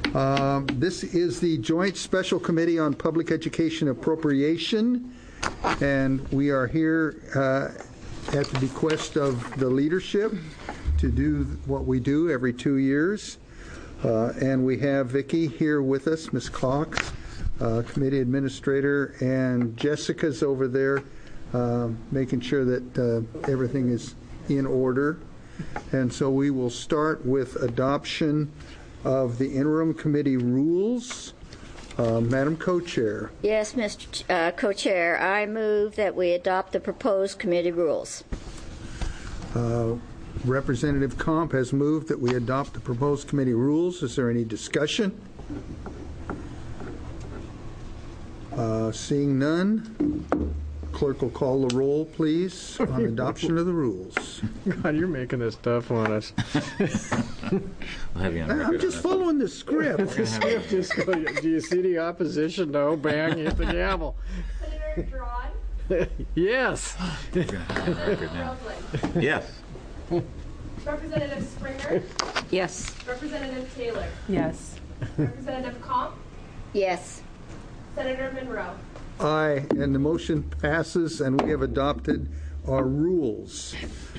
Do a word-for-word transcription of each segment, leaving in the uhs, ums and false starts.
Um, this is the Joint Special Committee on Public Education Appropriation, and we are here uh, at the bequest of the leadership to do what we do every two years. Uh, and we have Vicki here with us, Miz Cox, uh, committee administrator, and Jessica's over there uh, making sure that uh, everything is in order. And so we will start with adoption of the interim committee rules. Uh, Madam Co-Chair. Yes, Mister Ch- uh, Co-Chair, I move that we adopt the proposed committee rules. Uh, Representative Comp has moved that we adopt the proposed committee rules. Is there any discussion? Uh, seeing none, clerk will call the roll, please, on adoption of the rules. God, you're making this tough on us. I'll have you on record I'm just on following the script. The script just go, do you see the opposition? No, bang, hit the gavel. Senator Drawn? Yes. We're gonna have it on record now. Yes. Representative Springer? Yes. Representative Taylor? Yes. Representative Comp? Yes. Senator Monroe? Aye, and the motion passes, and we have adopted our rules.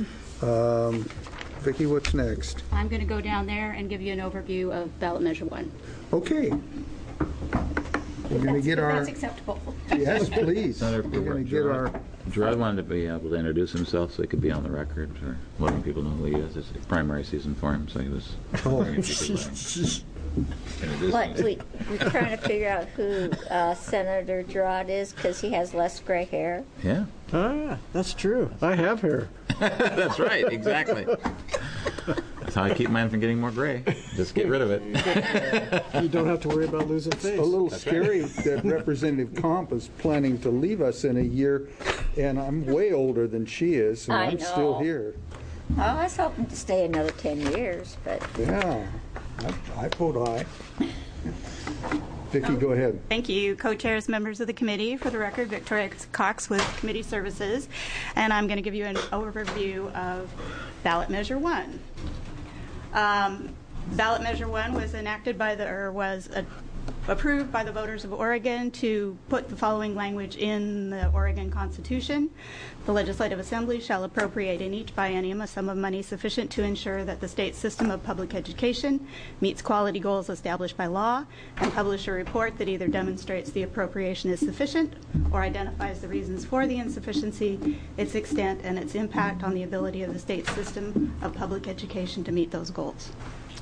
Um, Vicki, what's next? I'm going to go down there and give you an overview of ballot measure one. Okay. We're going to get our... That's acceptable. Yes, please. Senator We're going to get our... Gerard wanted to be able to introduce himself so he could be on the record for letting people know who he is. It's a primary season for him, so he was Oh. wondering if he could let him introduce What, himself. we, we're trying to figure out who uh, Senator Gerard is because he has less gray hair. Yeah, Ah, that's true. I have hair. that's right, exactly. That's how I keep mine from getting more gray. Just get rid of it. You don't have to worry about losing face. A little scary that Representative Comp is planning to leave us in a year, and I'm way older than she is, and I I'm still know. here. Oh, I was hoping to stay another ten years, but Yeah, I, I vote aye. Vicki, go ahead. Thank you, co-chairs, members of the committee. For the record, Victoria Cox with Committee Services, and I'm going to give you an overview of ballot measure one. Um, ballot measure one was enacted by the, or was a, approved by the voters of Oregon to put the following language in the Oregon Constitution. The Legislative Assembly shall appropriate in each biennium a sum of money sufficient to ensure that the state system of public education meets quality goals established by law, and publish a report that either demonstrates the appropriation is sufficient or identifies the reasons for the insufficiency, its extent, and its impact on the ability of the state system of public education to meet those goals.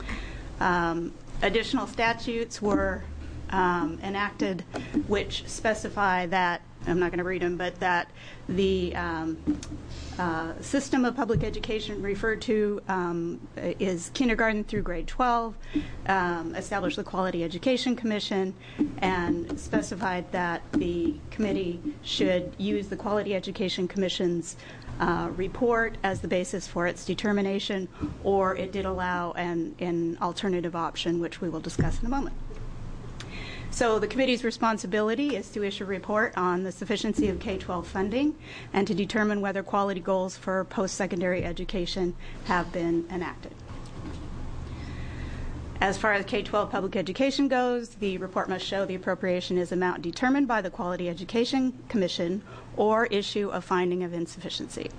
Um, additional statutes were um, enacted which specify that, I'm not going to read them, but that the um, uh, system of public education referred to um, is kindergarten through grade twelve, um, established the Quality Education Commission, and specified that the committee should use the Quality Education Commission's uh, report as the basis for its determination, or it did allow an, an alternative option, which we will discuss in a moment. So the committee's responsibility is to issue a report on the sufficiency of K twelve funding and to determine whether quality goals for post-secondary education have been enacted. As far as K twelve public education goes, the report must show the appropriation is amount determined by the Quality Education Commission or issue a finding of insufficiency,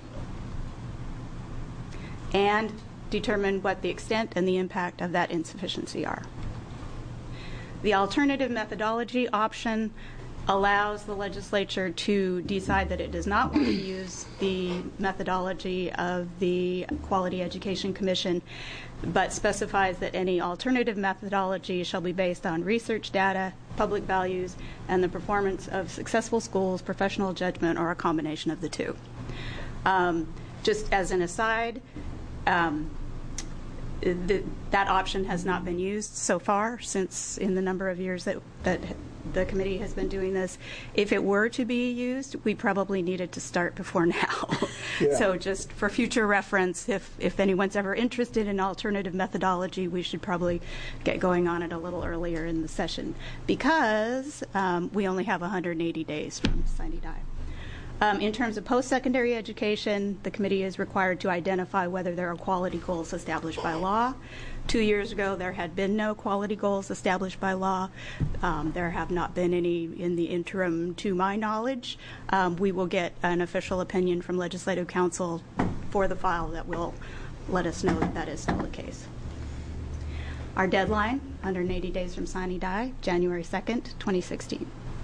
and determine what the extent and the impact of that insufficiency are. The alternative methodology option allows the legislature to decide that it does not want to use the methodology of the Quality Education Commission, but specifies that any alternative methodology shall be based on research data, public values, and the performance of successful schools, professional judgment, or a combination of the two. Um, just as an aside, um, The, that option has not been used so far since in the number of years that, that the committee has been doing this. If it were to be used, we probably needed to start before now. Yeah. So just for future reference, if, if anyone's ever interested in alternative methodology, we should probably get going on it a little earlier in the session because um, we only have one hundred eighty days from sine die. Um, in terms of post-secondary education, the committee is required to identify whether there are quality goals established by law. Two years ago, there had been no quality goals established by law. Um, there have not been any in the interim, to my knowledge. Um, we will get an official opinion from Legislative Council for the file that will let us know that that is still the case. Our deadline, one hundred eighty days from sine die, January second, twenty sixteen.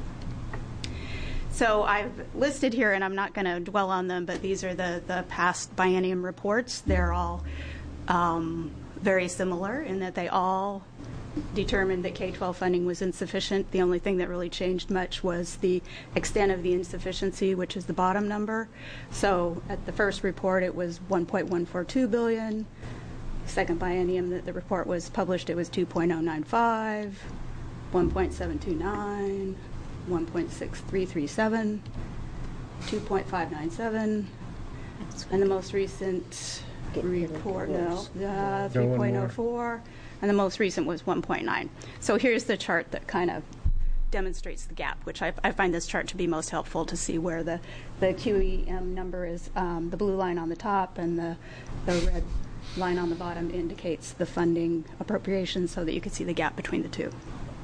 So I've listed here, and I'm not going to dwell on them, but these are the, the past biennium reports. They're all um, very similar in that they all determined that K twelve funding was insufficient. The only thing that really changed much was the extent of the insufficiency, which is the bottom number. So at the first report, it was one point one four two billion dollars. Second biennium that the report was published, it was two point oh nine five, one point seven two nine, one point six three three seven, two point five nine seven, and the most recent report, no, uh, three point oh four, and the most recent was one point nine. So here's the chart that kind of demonstrates the gap, which I, I find this chart to be most helpful to see where the, the Q E M number is, um, the blue line on the top, and the, the red line on the bottom indicates the funding appropriation so that you can see the gap between the two.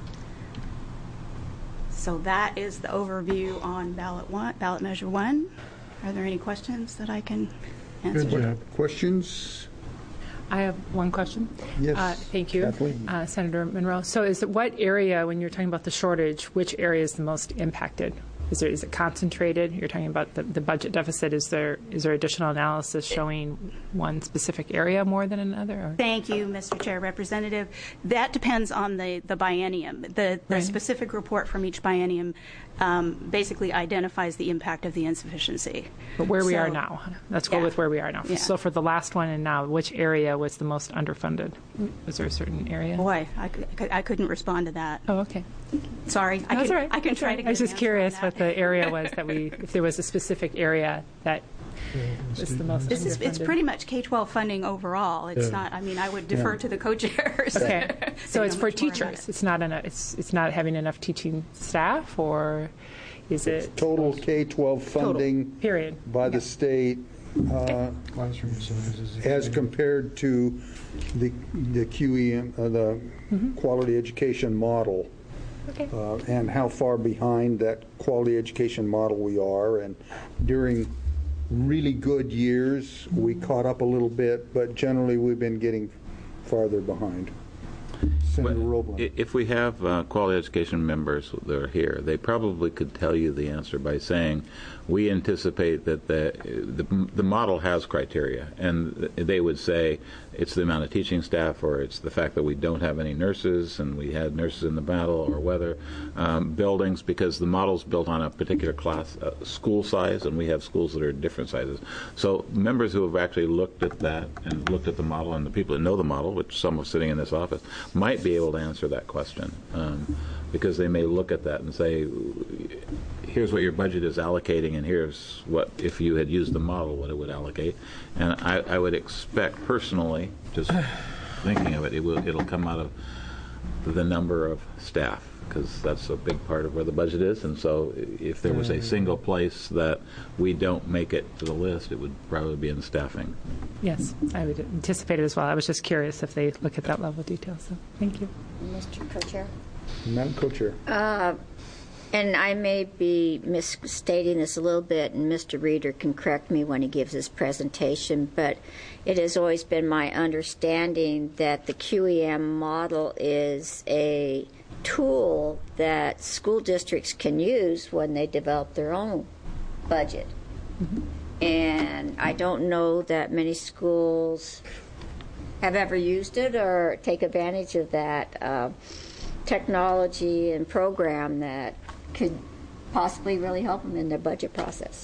So that is the overview on ballot one, ballot measure one. Are there any questions that I can answer? Good job. Questions? I have one question. Yes, Uh, thank you, Kathleen. uh, Senator Monroe. So is it, what area, when you're talking about the shortage, which area is the most impacted? Is, there, is it concentrated? You're talking about the, the budget deficit. Is there is there additional analysis showing one specific area more than another? Or? Thank you, Mister Chair. Representative, that depends on the, the biennium. The, the Right. specific report from each biennium um, basically identifies the impact of the insufficiency. But where we So- are now. Let's go Yeah. with where we are now. Yeah. So for the last one and now, which area was the most underfunded? Was there a certain area? Boy, I, cou- I couldn't respond to that. Oh, okay. Sorry. I That's can, all right. I can That's try all right. to get I was an just answer curious on what that. the area was that we, if there was a specific area that was the most This is, it's underfunded. pretty much K twelve funding overall. It's Yeah. not, I mean, I would defer Yeah. to the co-chairs. Okay, so They it's know for much more about teachers. it. It's not enough. It's it's not having enough teaching staff, or is it Total K twelve funding period? by the state uh, Classroom sizes. as compared to the the Q E M, uh, the quality education model, Okay. uh, and how far behind that quality education model we are. And during really good years, we caught up a little bit, but generally we've been getting farther behind. Senator Well, Roblin. i- If we have uh, quality education members that are here, they probably could tell you the answer by saying, we anticipate that the, the, the model has criteria, and they would say it's the amount of teaching staff, or it's the fact that we don't have any nurses, and we had nurses in the battle, or whether um, buildings, because the model's built on a particular class, uh, school size, and we have schools that are different sizes. So members who have actually looked at that and looked at the model, and the people that know the model, which some are sitting in this office, might be able to answer that question, um, because they may look at that and say, here's what your budget is allocating, and here's what, if you had used the model, what it would allocate. And I, I would expect personally, just thinking of it, it will, it'll come out of the number of staff, because that's a big part of where the budget is. And so if there was a single place that we don't make it to the list, it would probably be in staffing. Yes, I would anticipate it as well. I was just curious if they look at that level of detail. So thank you. Mister Co-Chair? Madam Co-Chair. And I may be misstating this a little bit, and Mister Reeder can correct me when he gives his presentation, but it has always been my understanding that the Q E M model is a tool that school districts can use when they develop their own budget. Mm-hmm. And I don't know that many schools have ever used it or take advantage of that uh, technology and program that could possibly really help them in their budget process.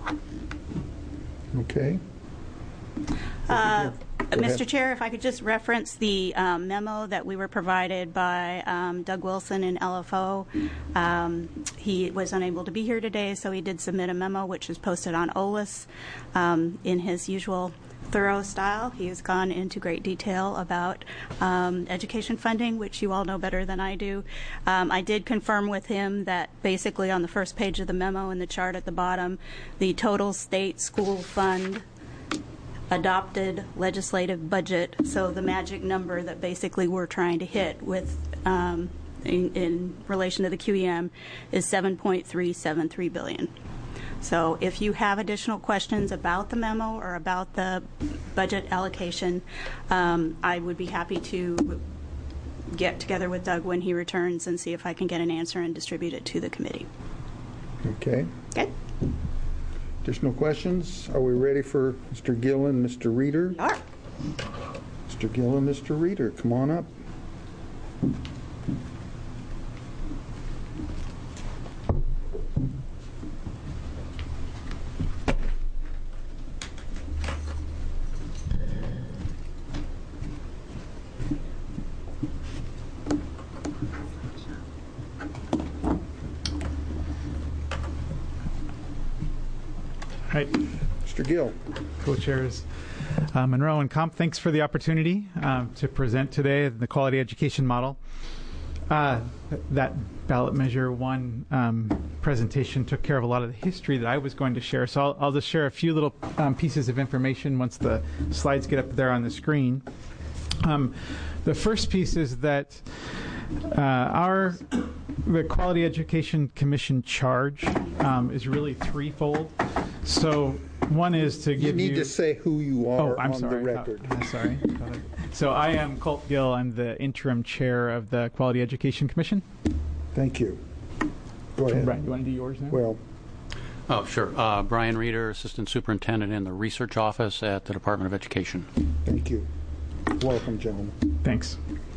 Okay. Uh, Go Mister ahead. Chair, if I could just reference the um, memo that we were provided by um, Doug Wilson in L F O. Um, he was unable to be here today, so he did submit a memo, which is posted on O L A S um, in his usual thorough style. He has gone into great detail about um, education funding, which you all know better than I do. Um, I did confirm with him that basically on the first page of the memo and the chart at the bottom, the total state school fund adopted legislative budget, so the magic number that basically we're trying to hit with um, in, in relation to the Q E M is seven point three seven three billion dollars. So if you have additional questions about the memo or about the budget allocation, um, I would be happy to get together with Doug when he returns and see if I can get an answer and distribute it to the committee. Okay. Okay? Additional questions? Are we ready for Mister Gill and Mister Reeder? We are. Mister Gill and Mister Reeder, come on up. Right. Mister Gill. Co-chairs uh, Monroe and Comp, thanks for the opportunity um, to present today the quality education model. Uh, that ballot measure one um, presentation took care of a lot of the history that I was going to share, so I'll, I'll just share a few little um, pieces of information once the slides get up there on the screen. Um, the first piece is that uh, our the Quality Education Commission charge um, is really threefold. So one is to give you... You need to say who you are oh, I'm on sorry. the record. Oh, I'm sorry. So I am Colt Gill. I'm the interim chair of the Quality Education Commission. Thank you. Go ahead. Brian, you want to do yours now? Well, Oh, sure. Uh, Brian Reeder, Assistant Superintendent in the Research Office at the Department of Education. thank you. Welcome, gentlemen. Thanks.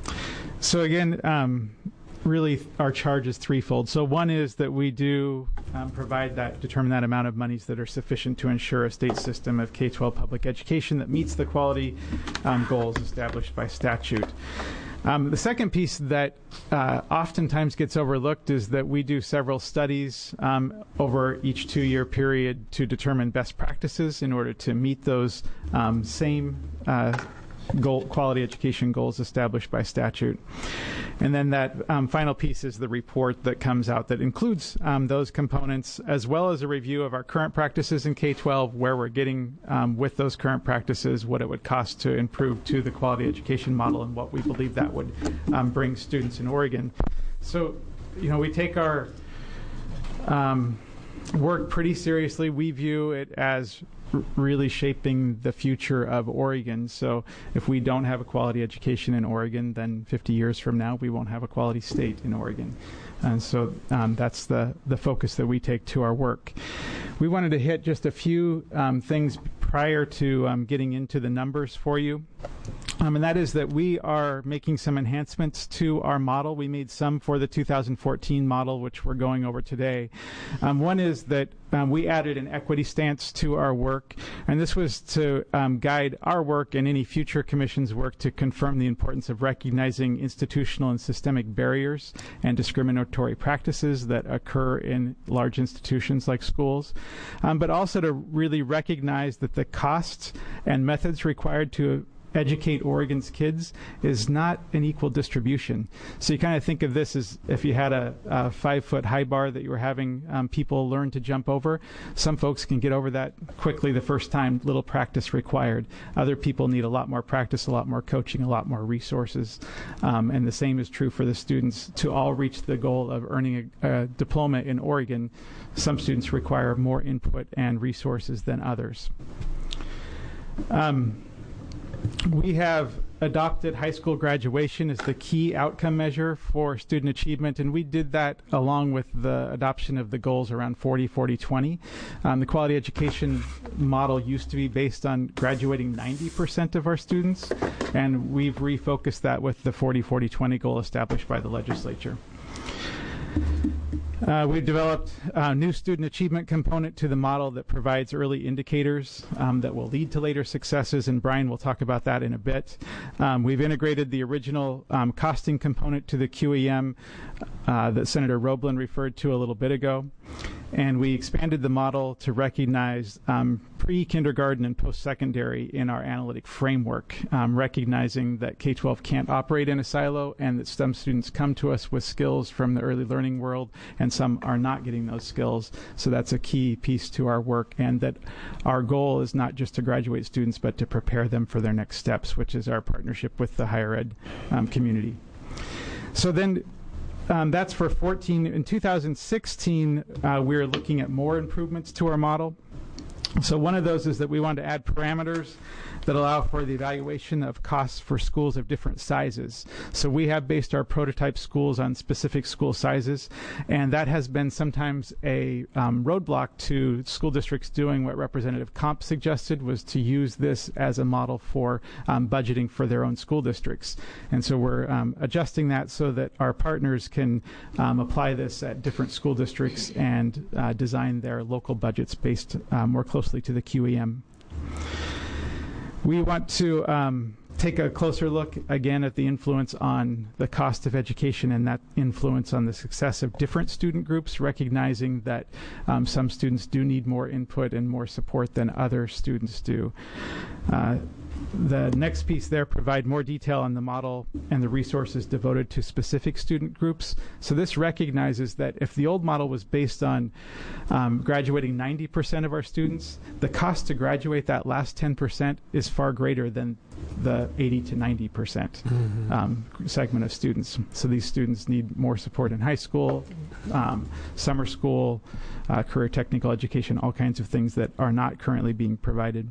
So again, um, really our charge is threefold. So one is that we do um, provide that, determine that amount of monies that are sufficient to ensure a state system of K twelve public education that meets the quality um, goals established by statute. Um, the second piece that uh, oftentimes gets overlooked is that we do several studies um, over each two-year period to determine best practices in order to meet those um, same uh, goal, quality education goals established by statute. And then that um, final piece is the report that comes out that includes um, those components, as well as a review of our current practices in K twelve, where we're getting um, with those current practices, what it would cost to improve to the quality education model, and what we believe that would um, bring students in Oregon. So, you know, we take our um, work pretty seriously. We view it as really shaping the future of Oregon. So if we don't have a quality education in Oregon, then fifty years from now, we won't have a quality state in Oregon. And so um, that's the, the focus that we take to our work. We wanted to hit just a few um, things prior to um, getting into the numbers for you. Um, and that is that we are making some enhancements to our model. We made some for the two thousand fourteen model, which we're going over today. Um, one is that um, we added an equity stance to our work, and this was to um, guide our work and any future commission's work to confirm the importance of recognizing institutional and systemic barriers and discriminatory practices that occur in large institutions like schools, um, but also to really recognize that the costs and methods required to educate Oregon's kids is not an equal distribution. So you kind of think of this as if you had a, a five-foot high bar that you were having um, people learn to jump over. Some folks can get over that quickly the first time, little practice required. Other people need a lot more practice, a lot more coaching, a lot more resources. Um, and the same is true for the students. To all reach the goal of earning a, a diploma in Oregon, some students require more input and resources than others. Um, We have adopted high school graduation as the key outcome measure for student achievement, and we did that along with the adoption of the goals around forty forty twenty. Um, the quality education model used to be based on graduating ninety percent of our students, and we've refocused that with the forty forty twenty goal established by the legislature. Uh, we've developed a new student achievement component to the model that provides early indicators um, that will lead to later successes, and Brian will talk about that in a bit. Um, we've integrated the original um, costing component to the Q E M uh, that Senator Roblin referred to a little bit ago. And we expanded the model to recognize um, pre-kindergarten and post-secondary in our analytic framework, um, recognizing that K twelve can't operate in a silo and that some students come to us with skills from the early learning world and some are not getting those skills. So that's a key piece to our work, and that our goal is not just to graduate students but to prepare them for their next steps, which is our partnership with the higher ed um, community. So then Um, that's for fourteen. In two thousand sixteen, uh, we were looking at more improvements to our model. So one of those is that we wanted to add parameters that allow for the evaluation of costs for schools of different sizes. So we have based our prototype schools on specific school sizes, and that has been sometimes a um, roadblock to school districts doing what Representative Comp suggested, was to use this as a model for um, budgeting for their own school districts. And so we're um, adjusting that so that our partners can um, apply this at different school districts and uh, design their local budgets based uh, more closely to the Q E M. We want to um, take a closer look again at the influence on the cost of education and that influence on the success of different student groups, recognizing that um, some students do need more input and more support than other students do. Uh, The next piece there provide more detail on the model and the resources devoted to specific student groups. So this recognizes that if the old model was based on um, graduating ninety percent of our students, the cost to graduate that last ten percent is far greater than the eighty to ninety percent mm-hmm. um, segment of students. So these students need more support in high school, um, summer school, uh, career technical education, all kinds of things that are not currently being provided.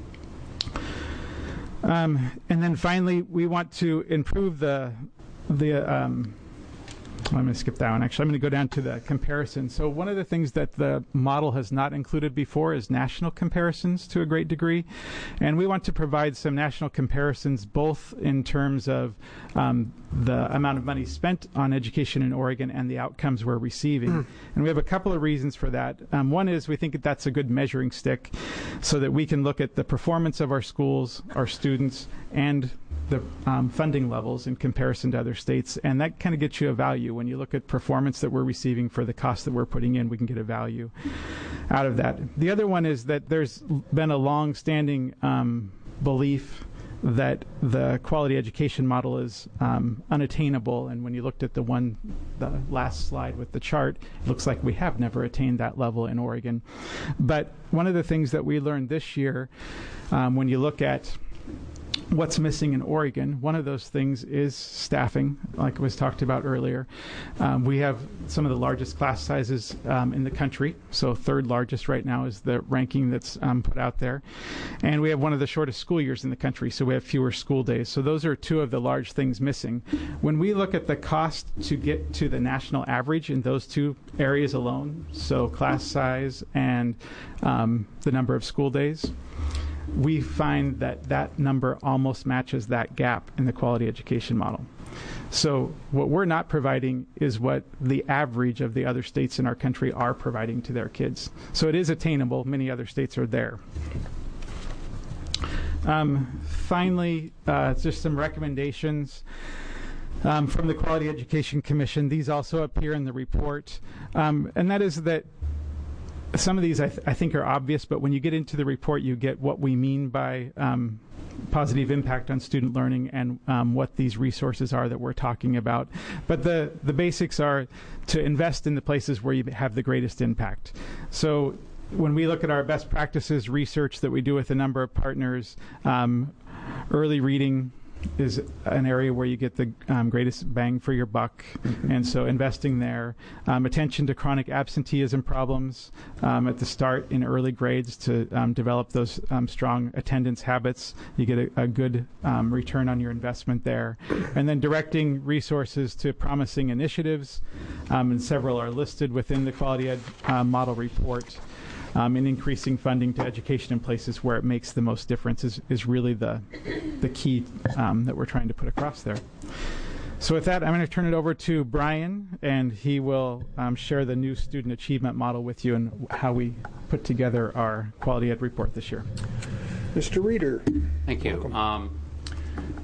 Um, and then finally, we want to improve the, the um, I'm going to skip that one. Actually, I'm going to go down to the comparison. So one of the things that the model has not included before is national comparisons to a great degree. And we want to provide some national comparisons both in terms of um, the amount of money spent on education in Oregon and the outcomes we're receiving. Mm. And we have a couple of reasons for that. Um, one is we think that that's a good measuring stick so that we can look at the performance of our schools, our students, and the um, funding levels in comparison to other states, and that kind of gets you a value. When you look at performance that we're receiving for the cost that we're putting in, we can get a value out of that. The other one is that there's been a long-standing um, belief that the quality education model is um, unattainable, and when you looked at the one, the last slide with the chart, it looks like we have never attained that level in Oregon. But one of the things that we learned this year, um, when you look at what's missing in Oregon, one of those things is staffing, like was talked about earlier. Um, we have some of the largest class sizes um, in the country, so third largest right now is the ranking that's um, put out there. And we have one of the shortest school years in the country, so we have fewer school days. So those are two of the large things missing. When we look at the cost to get to the national average in those two areas alone, so class size and um, the number of school days, we find that that number almost matches that gap in the quality education model. So what we're not providing is what the average of the other states in our country are providing to their kids. So it is attainable. Many other states are there. Um, finally, uh, just some recommendations um, from the Quality Education Commission. These also appear in the report. Um, and that is that some of these I, th- I think are obvious, but when you get into the report, you get what we mean by um, positive impact on student learning and um, what these resources are that we're talking about. But the, the basics are to invest in the places where you have the greatest impact. So when we look at our best practices research that we do with a number of partners, um, early reading is an area where you get the um, greatest bang for your buck, mm-hmm. and so investing there. Um, attention to chronic absenteeism problems um, at the start in early grades to um, develop those um, strong attendance habits. You get a, a good um, return on your investment there. And then directing resources to promising initiatives, um, and several are listed within the Quality Ed uh, Model Report. Um, and increasing funding to education in places where it makes the most difference is, is really the, the key um, that we're trying to put across there. So with that, I'm going to turn it over to Brian, and he will um, share the new student achievement model with you and how we put together our Quality Ed report this year. Mister Reeder. Thank you. Um,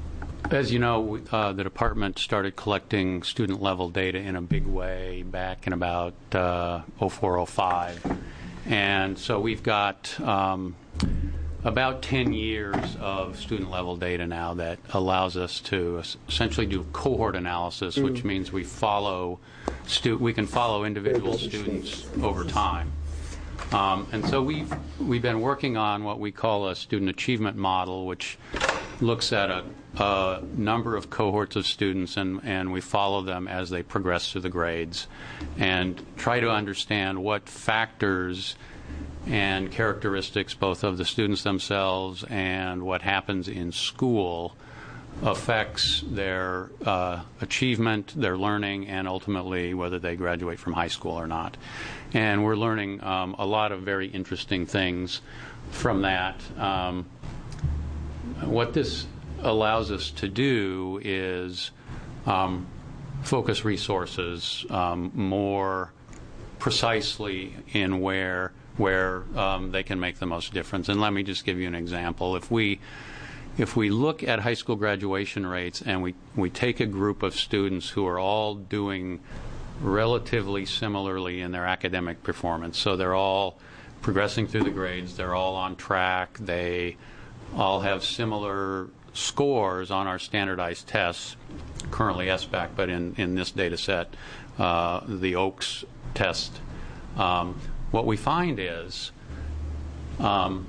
As you know, uh, the department started collecting student-level data in a big way back in about uh, oh four oh five. And so we've got um, about ten years of student-level data now that allows us to essentially do cohort analysis, mm. which means we follow stu- we can follow individual students over time. Um, and so we've we've been working on what we call a student achievement model, which looks at a, a number of cohorts of students, and, and we follow them as they progress through the grades and try to understand what factors and characteristics both of the students themselves and what happens in school affects their uh, achievement, their learning, and ultimately whether they graduate from high school or not. And we're learning um, a lot of very interesting things from that. Um, what this allows us to do is um, focus resources um, more precisely in where where um, they can make the most difference. And let me just give you an example. If we If we look at high school graduation rates and we, we take a group of students who are all doing relatively similarly in their academic performance, so they're all progressing through the grades, they're all on track, they all have similar scores on our standardized tests, currently S B A C, but in, in this data set, uh, the O A K S test, um, what we find is um,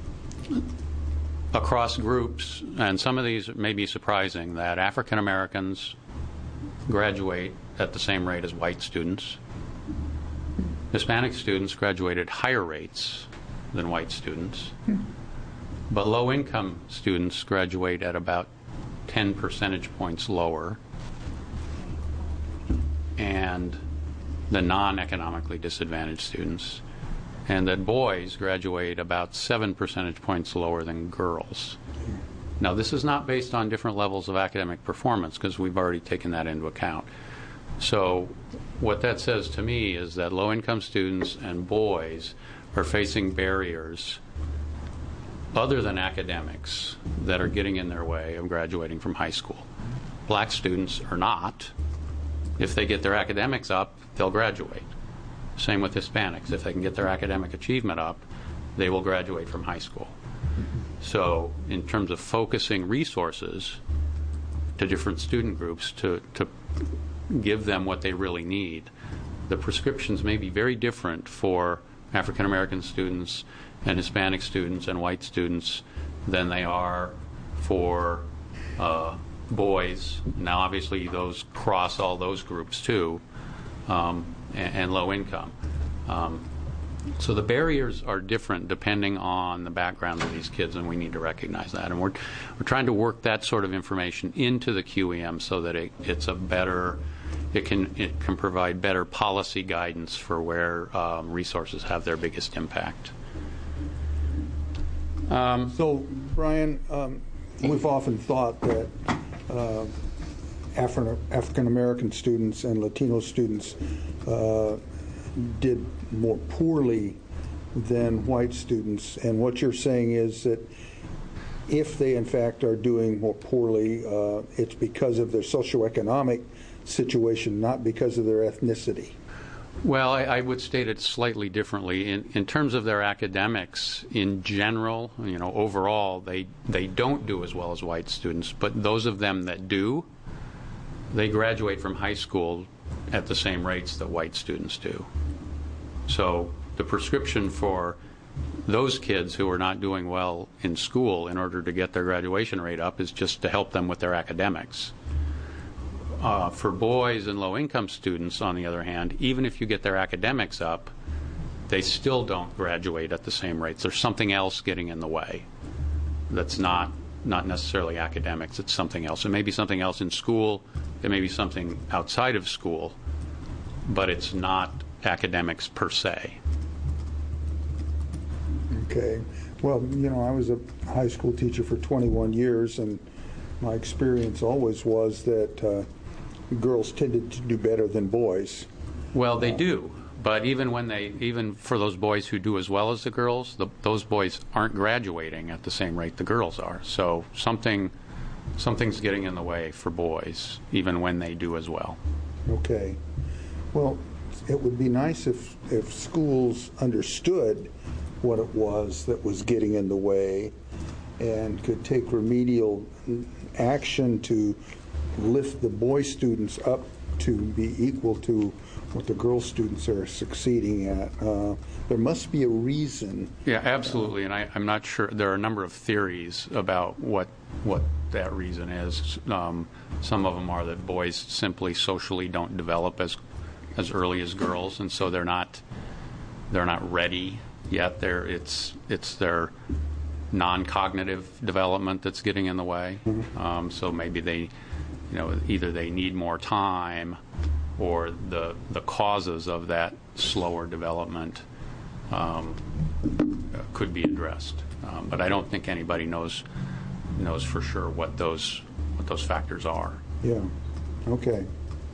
across groups, and some of these may be surprising, that African Americans graduate at the same rate as white students. Hispanic students graduate at higher rates than white students. But low-income students graduate at about ten percentage points lower, and the non-economically disadvantaged students, and that boys graduate about seven percentage points lower than girls. Now, this is not based on different levels of academic performance, because we've already taken that into account. So what that says to me is that low-income students and boys are facing barriers other than academics that are getting in their way of graduating from high school. Black students are not. If they get their academics up, they'll graduate. Same with Hispanics. If they can get their academic achievement up, they will graduate from high school. So in terms of focusing resources to different student groups to, to give them what they really need, the prescriptions may be very different for African American students and Hispanic students and white students than they are for uh, boys. Now, obviously, those cross all those groups too, um, and, and low income. Um, so the barriers are different depending on the background of these kids, and we need to recognize that. And we're we're trying to work that sort of information into the Q E M so that it, it's a better, it can it can provide better policy guidance for where um, resources have their biggest impact. Um, so, Brian, um, we've often thought that uh, Afri- African American students and Latino students uh, did more poorly than white students, and what you're saying is that if they in fact are doing more poorly, uh, it's because of their socioeconomic situation, not because of their ethnicity. Well, I, I would state it slightly differently. In, in terms of their academics, in general, you know, overall, they they don't do as well as white students. But those of them that do, they graduate from high school at the same rates that white students do. So the prescription for those kids who are not doing well in school in order to get their graduation rate up is just to help them with their academics. Uh, for boys and low-income students, on the other hand, even if you get their academics up, they still don't graduate at the same rates. There's something else getting in the way that's not not necessarily academics. It's something else. It may be something else in school. It may be something outside of school, but it's not academics per se. Okay. Well, you know, I was a high school teacher for twenty-one years, and my experience always was that uh, girls tended to do better than boys. Well, they do, but even when they, even for those boys who do as well as the girls, the, those boys aren't graduating at the same rate the girls are. So something, something's getting in the way for boys, even when they do as well. Okay. Well, it would be nice if, if schools understood what it was that was getting in the way and could take remedial action to lift the boy students up to be equal to what the girl students are succeeding at. Uh, there must be a reason. Yeah, absolutely. And I, I'm not sure. There are a number of theories about what what that reason is. Um, some of them are that boys simply socially don't develop as as early as girls, and so they're not they're not ready yet. They're it's it's their non-cognitive development that's getting in the way. Mm-hmm. Um, so maybe they, you know, either they need more time, or the the causes of that slower development um, could be addressed. Um, but I don't think anybody knows knows for sure what those what those factors are. Yeah. Okay.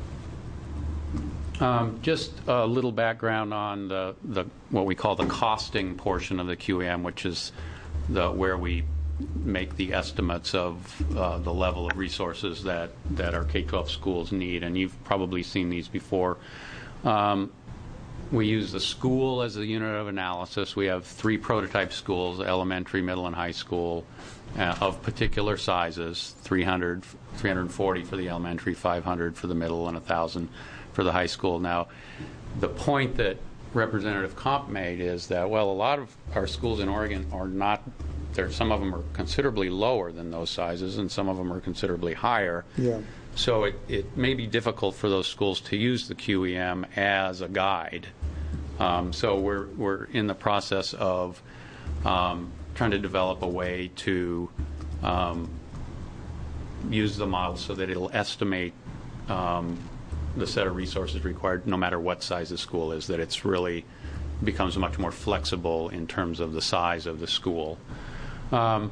Um, just a little background on the, the what we call the costing portion of the Q E M, which is the where we make the estimates of uh, the level of resources that, that our K twelve schools need. And you've probably seen these before. Um, we use the school as a unit of analysis. We have three prototype schools, elementary, middle, and high school, uh, of particular sizes, three hundred, three hundred forty for the elementary, five hundred for the middle, and one thousand for the high school. Now, the point that Representative Comp made is that, well, a lot of our schools in Oregon are not, there. Some of them are considerably lower than those sizes, and some of them are considerably higher. Yeah. So it, it may be difficult for those schools to use the Q E M as a guide. Um, so we're we're in the process of um, trying to develop a way to um, use the model so that it'll estimate um, the set of resources required no matter what size the school is, that it's really becomes much more flexible in terms of the size of the school. Um,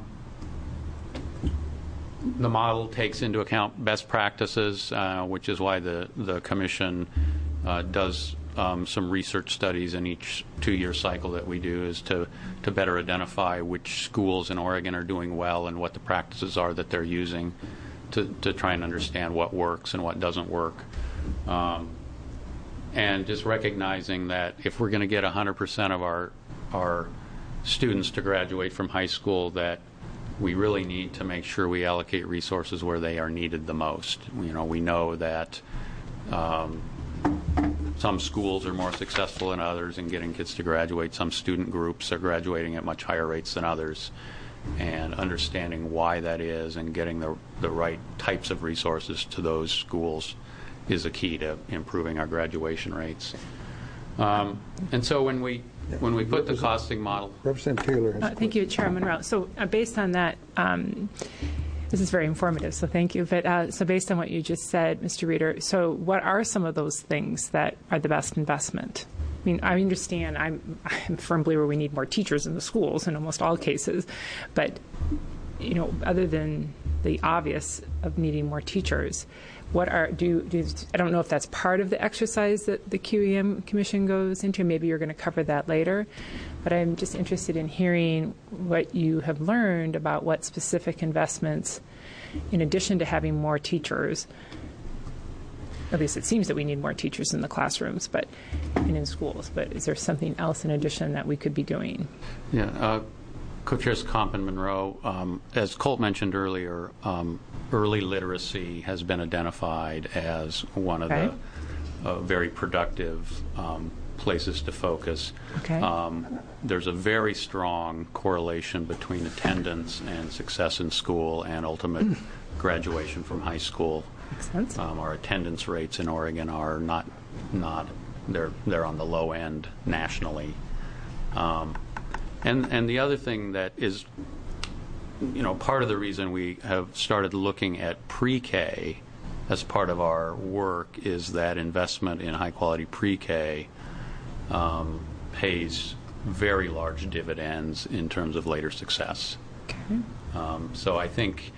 the model takes into account best practices, uh, which is why the, the Commission uh, does um, some research studies in each two-year cycle that we do, is to, to better identify which schools in Oregon are doing well and what the practices are that they're using to, to try and understand what works and what doesn't work. Um, and just recognizing that if we're going to get one hundred percent of our our students to graduate from high school, that we really need to make sure we allocate resources where they are needed the most. You know, we know that um, some schools are more successful than others in getting kids to graduate. Some student groups are graduating at much higher rates than others. And understanding why that is and getting the, the right types of resources to those schools is a key to improving our graduation rates. Um, and so when we when we put the costing model, Representative Taylor has uh, thank you, Chair Monroe. So uh, based on that, um, this is very informative. So thank you. But uh, so based on what you just said, Mister Reeder, so what are some of those things that are the best investment? I mean, I understand. I'm I'm a firm believer we need more teachers in the schools in almost all cases, but you know, other than the obvious of needing more teachers, what are do, do I don't know if that's part of the exercise that the Q E M Commission goes into. Maybe you're going to cover that later, but I'm just interested in hearing what you have learned about what specific investments, in addition to having more teachers. At least it seems that we need more teachers in the classrooms, but and in schools. But is there something else in addition that we could be doing? Yeah. Uh, Co-Chairs Comp and Monroe, um, as Colt mentioned earlier, um, early literacy has been identified as one of okay. the uh, very productive um, places to focus. Okay. Um, there's a very strong correlation between attendance and success in school and ultimate mm. graduation from high school. Makes sense. Um, our attendance rates in Oregon are not not they're they're on the low end nationally. Um, And and the other thing that is, you know, part of the reason we have started looking at pre-K as part of our work is that investment in high-quality pre-K um, pays very large dividends in terms of later success. Okay. Um, so I think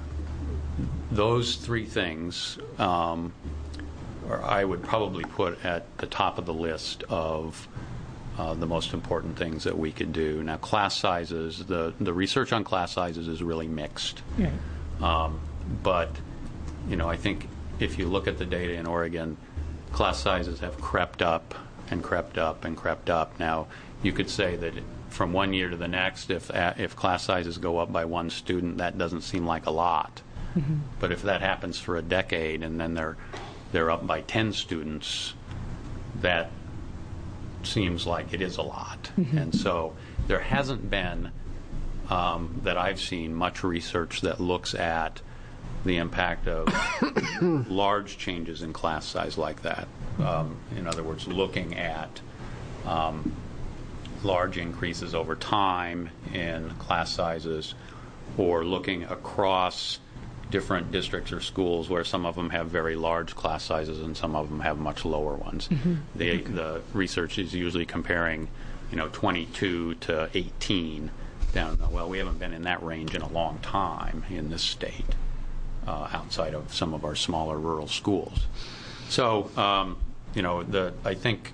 those three things um, are, I would probably put at the top of the list of Uh, the most important things that we could do. Now, class sizes, the, the research on class sizes is really mixed. Yeah. Um, but, you know, I think if you look at the data in Oregon, class sizes have crept up and crept up and crept up. Now, you could say that from one year to the next, if if class sizes go up by one student, that doesn't seem like a lot. Mm-hmm. But if that happens for a decade and then they're they're up by ten students, that seems like it is a lot. Mm-hmm. And so there hasn't been, um, that I've seen, much research that looks at the impact of large changes in class size like that. Um, in other words, looking at um, large increases over time in class sizes, or looking across different districts or schools where some of them have very large class sizes and some of them have much lower ones. Mm-hmm. They, the research is usually comparing, you know, twenty-two to eighteen down. Well, we haven't been in that range in a long time in this state, uh, outside of some of our smaller rural schools. So, um, you know, the I think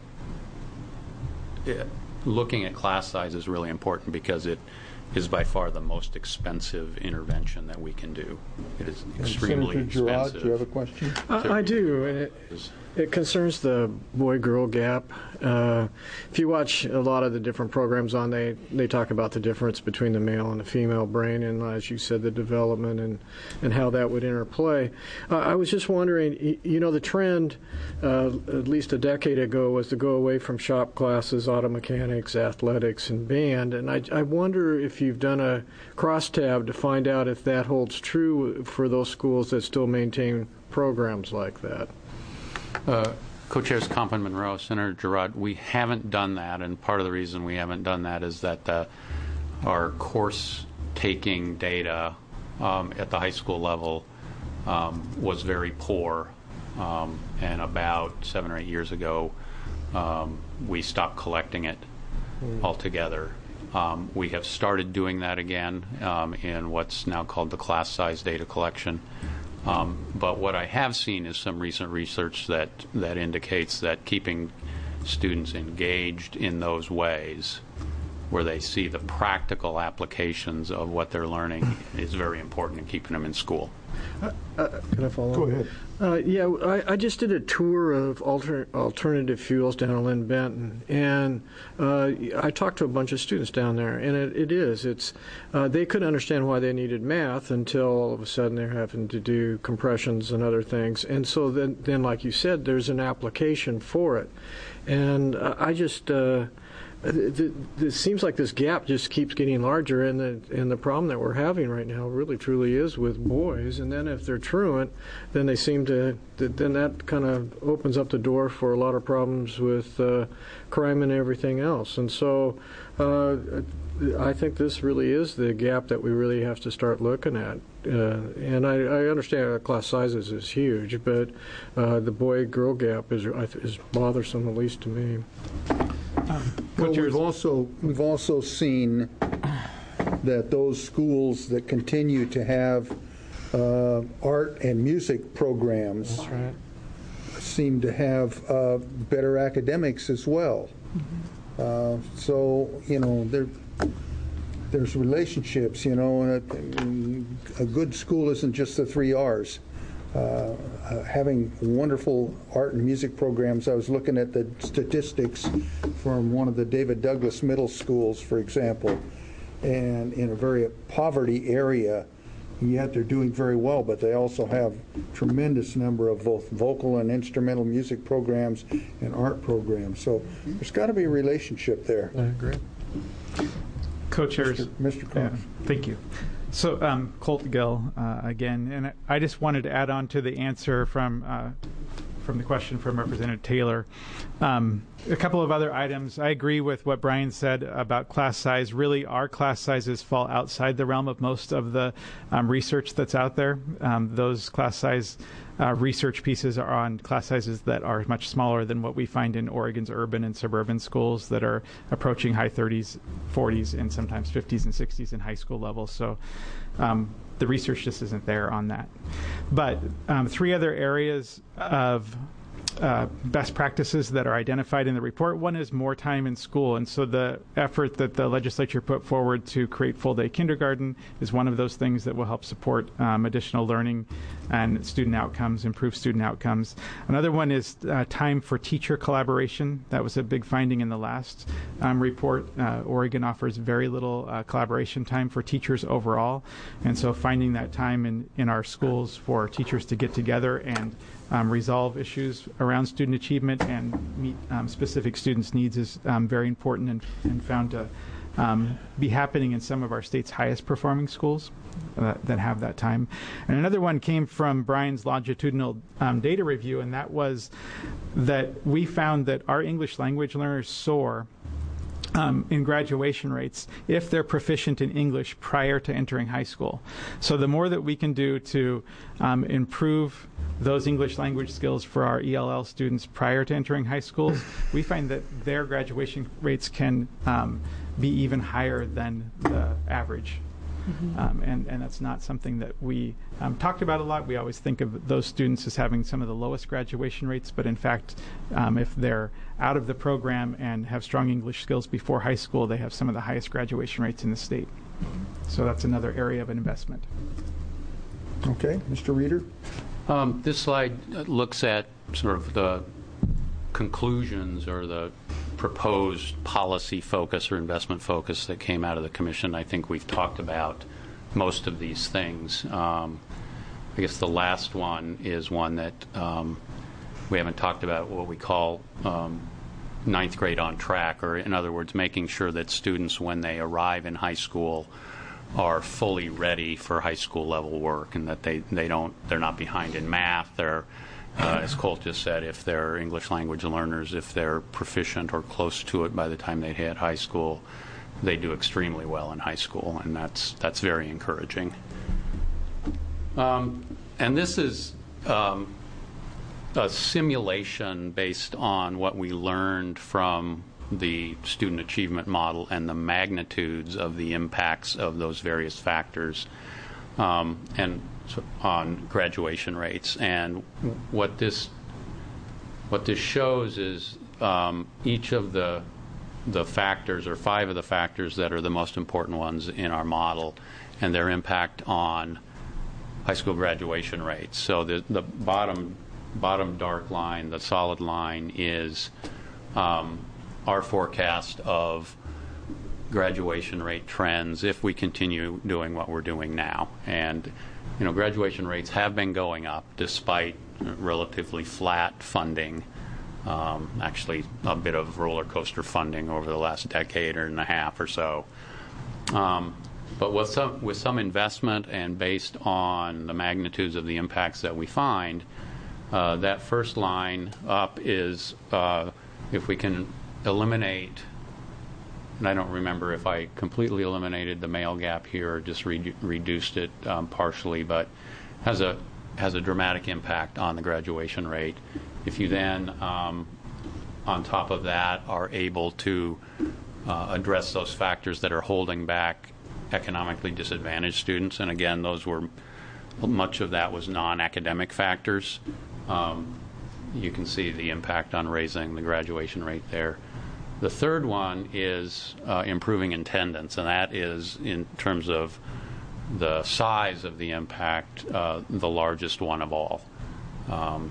it, looking at class size is really important because it is by far the most expensive intervention that we can do. It is extremely Senator Girard, expensive. do you have a question? Uh, I do, and it, it concerns the boy-girl gap. Uh, if you watch a lot of the different programs on, they they talk about the difference between the male and the female brain, and as you said, the development and and how that would interplay. Uh, I was just wondering, you know, the trend uh, at least a decade ago was to go away from shop classes, auto mechanics, athletics, and band, and I, I wonder if you've done a crosstab to find out if that holds true for those schools that still maintain programs like that. Uh, Co-chairs Comp and Monroe, Senator Girard, we haven't done that, and part of the reason we haven't done that is that uh, our course-taking data um, at the high school level um, was very poor, um, and about seven or eight years ago, um, we stopped collecting it mm. altogether. Um, we have started doing that again um, in what's now called the class size data collection. Um, but what I have seen is some recent research that, that indicates that keeping students engaged in those ways, where they see the practical applications of what they're learning, is very important in keeping them in school. Uh, uh, can I follow Go up? ahead. Uh, yeah, I, I just did a tour of alter, alternative fuels down in Lynn Benton, and uh, I talked to a bunch of students down there, and it, it is. It's uh, they couldn't understand why they needed math until all of a sudden they're having to do compressions and other things, and so then, then like you said, there's an application for it, and uh, I just. Uh, It seems like this gap just keeps getting larger, and the and the problem that we're having right now really truly is with boys. And then if they're truant, then they seem to then that kind of opens up the door for a lot of problems with uh, crime and everything else. And so uh, I think this really is the gap that we really have to start looking at. Uh, and I, I understand that class sizes is huge, but uh, the boy-girl gap is is bothersome, at least to me. Um, well, we've also we've also seen that those schools that continue to have uh, art and music programs That's right. seem to have uh, better academics as well. Mm-hmm. Uh, so you know there there's relationships. You know, and a, a good school isn't just the three R's. Uh, uh, having wonderful art and music programs. I was looking at the statistics from one of the David Douglas middle schools, for example, and in a very poverty area, yet they're doing very well, but they also have tremendous number of both vocal and instrumental music programs and art programs. So there's got to be a relationship there. I agree. Co-chairs. Mister Mister Cox. Yeah, thank you. So, um, Colt Gill, uh, again, and I just wanted to add on to the answer from uh, from the question from Representative Taylor. Um, a couple of other items. I agree with what Brian said about class size. Really, our class sizes fall outside the realm of most of the um, research that's out there. Um, those class size uh, research pieces are on class sizes that are much smaller than what we find in Oregon's urban and suburban schools that are approaching high thirties, forties, and sometimes fifties and sixties in high school levels. So um, the research just isn't there on that. But um, three other areas of uh, best practices that are identified in the report. One is more time in school, and so the effort that the legislature put forward to create full-day kindergarten is one of those things that will help support um, additional learning and student outcomes, improve student outcomes. Another one is uh, time for teacher collaboration. That was a big finding in the last um, report. Uh, Oregon offers very little uh, collaboration time for teachers overall, and so finding that time in, in our schools for teachers to get together and Um, resolve issues around student achievement and meet um, specific students' needs is um, very important and, and found to um, be happening in some of our state's highest performing schools uh, that have that time. And another one came from Brian's longitudinal um, data review, and that was that we found that our English language learners soar Um, in graduation rates if they're proficient in English prior to entering high school. So the more that we can do to um, improve those English language skills for our E L L students prior to entering high schools, we find that their graduation rates can um, be even higher than the average. Mm-hmm. Um, and, and that's not something that we um, talked about a lot. We always think of those students as having some of the lowest graduation rates, but in fact, um, if they're out of the program and have strong English skills before high school, they have some of the highest graduation rates in the state. So that's another area of investment. Okay, Mister Reeder? Um, this slide looks at sort of the conclusions or the proposed policy focus or investment focus that came out of the commission. I think we've talked about most of these things. Um, I guess the last one is one that um, we haven't talked about, what we call um, ninth grade on track, or in other words, making sure that students, when they arrive in high school, are fully ready for high school level work, and that they, they don't they're not behind in math. They're Uh, as Colt just said, if they're English language learners, if they're proficient or close to it by the time they hit high school, they do extremely well in high school, and that's that's very encouraging. Um, and this is um, a simulation based on what we learned from the student achievement model and the magnitudes of the impacts of those various factors. Um, and on graduation rates, and what this what this shows is um, each of the the factors, or five of the factors that are the most important ones in our model, and their impact on high school graduation rates. So the the bottom bottom dark line, the solid line, is um, our forecast of graduation rate trends if we continue doing what we're doing now. And you know, graduation rates have been going up despite relatively flat funding, um, actually a bit of roller coaster funding over the last decade and a half or so. Um, but with some, with some investment and based on the magnitudes of the impacts that we find, uh, that first line up is uh, if we can eliminate, and I don't remember if I completely eliminated the male gap here or just re- reduced it um, partially, but has a has a dramatic impact on the graduation rate. If you then, um, on top of that, are able to uh, address those factors that are holding back economically disadvantaged students, and again, those were much of that was non-academic factors, um, you can see the impact on raising the graduation rate there. The third one is uh, improving attendance, and that is, in terms of the size of the impact, uh, the largest one of all. Um,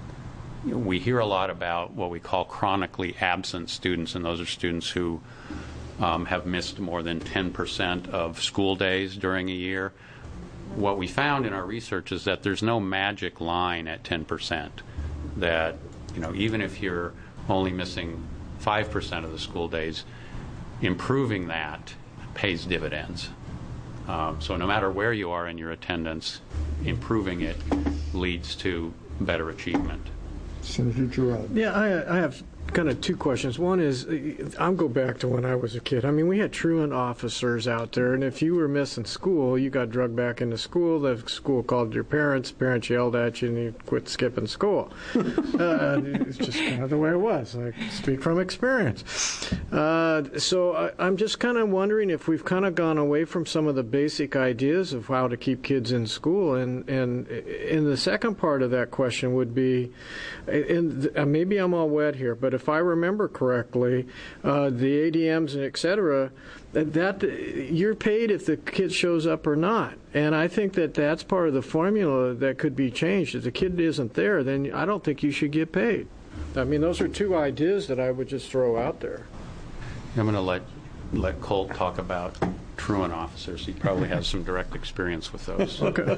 we hear a lot about what we call chronically absent students, and those are students who um, have missed more than ten percent of school days during a year. What we found in our research is that there's no magic line at ten percent, that you know, even if you're only missing five percent of the school days, improving that pays dividends. Um, so no matter where you are in your attendance, improving it leads to better achievement. Senator Girard. Yeah, I, I have kind of two questions. One is, I'll go back to when I was a kid. I mean, we had truant officers out there, and if you were missing school, you got drugged back into school. The school called your parents. Parents yelled at you, and you quit skipping school. uh, it's just kind of the way it was. I speak from experience. Uh, so I, I'm just kind of wondering if we've kind of gone away from some of the basic ideas of how to keep kids in school. And and in the second part of that question would be, and maybe I'm all wet here, but if I remember correctly, uh, the A D Ms and et cetera, that, that you're paid if the kid shows up or not. And I think that that's part of the formula that could be changed. If the kid isn't there, then I don't think you should get paid. I mean, those are two ideas that I would just throw out there. I'm going to let let Colt talk about truant officers. He probably has some direct experience with those. Okay.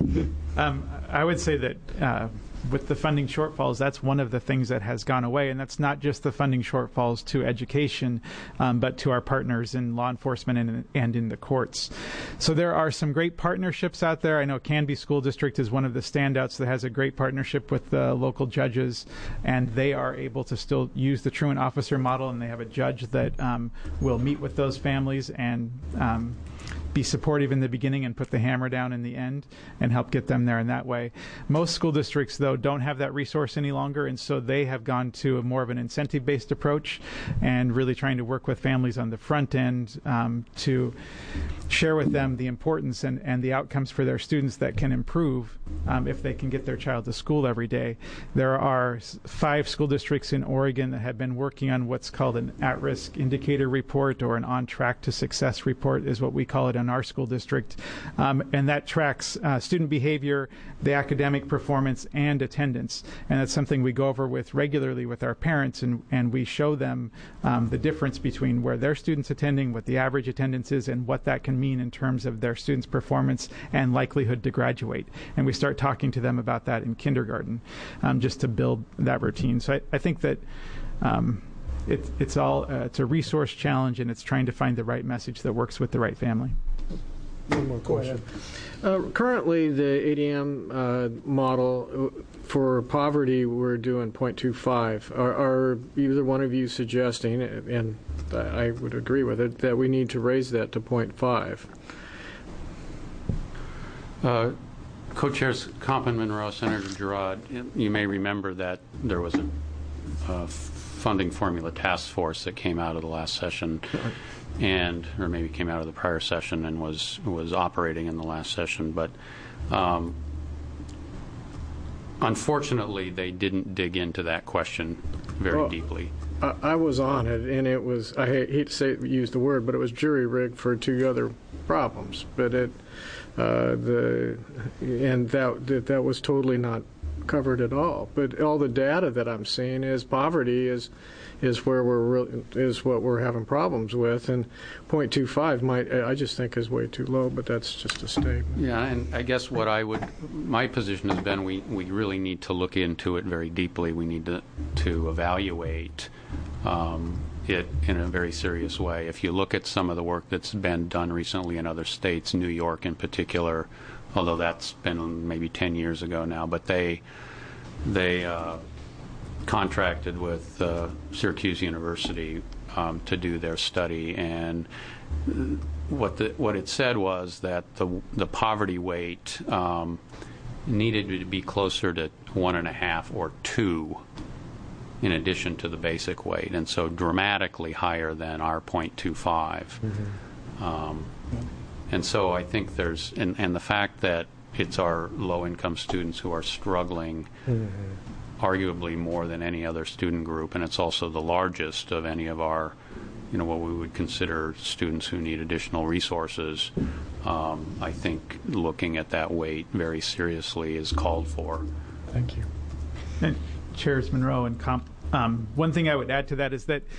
um, I would say that uh, with the funding shortfalls, that's one of the things that has gone away, and that's not just the funding shortfalls to education, um, but to our partners in law enforcement and, and in the courts. So there are some great partnerships out there. I know Canby School District is one of the standouts that has a great partnership with the local judges, and they are able to still use the truant officer model, and they have a judge that um, will meet with those families and um, be supportive in the beginning and put the hammer down in the end and help get them there in that way. Most school districts, though, don't have that resource any longer, and so they have gone to a more of an incentive-based approach and really trying to work with families on the front end um, to share with them the importance and, and the outcomes for their students that can improve um, if they can get their child to school every day. There are five school districts in Oregon that have been working on what's called an at-risk indicator report, or an on-track-to-success report is what we call it in our school district, um, and that tracks uh, student behavior, the academic performance, and attendance. And that's something we go over with regularly with our parents, and, and we show them um, the difference between where their students attending, what the average attendance is, and what that can mean in terms of their students' performance and likelihood to graduate. And we start talking to them about that in kindergarten, um, just to build that routine. So I, I think that um, it, it's all uh, it's a resource challenge, and it's trying to find the right message that works with the right family. One more question. Uh, currently, the A D M uh, model for poverty, we're doing point two five. Are, are either one of you suggesting, and I would agree with it, that we need to raise that to point five? Uh, Co-chairs Comp and Monroe, Senator Girard, you may remember that there was a, a funding formula task force that came out of the last session, and or maybe came out of the prior session and was was operating in the last session. But um, unfortunately, they didn't dig into that question very well, deeply. I, I was on it, and it was, I hate to say use the word, but it was jury rigged for two other problems. But it uh, the and that, that that was totally not covered at all. But all the data that I'm seeing is poverty is is where we're really, is what we're having problems with, and point two five might I just think is way too low, but that's just a statement. Yeah, and I guess what I would, my position has been we, we really need to look into it very deeply. We need to to evaluate um, it in a very serious way. If you look at some of the work that's been done recently in other states, New York in particular, although that's been maybe ten years ago now, but they they uh, contracted with uh, Syracuse University um, to do their study, and what the what it said was that the the poverty weight um, needed to be closer to one and a half or two, in addition to the basic weight, and so dramatically higher than our point two five. Mm-hmm. Um, and so I think there's, and, and the fact that it's our low-income students who are struggling mm-hmm. arguably more than any other student group, and it's also the largest of any of our, you know, what we would consider students who need additional resources. Um, I think looking at that weight very seriously is called for. Thank you. And Chairs Monroe and Comp, um, one thing I would add to that is that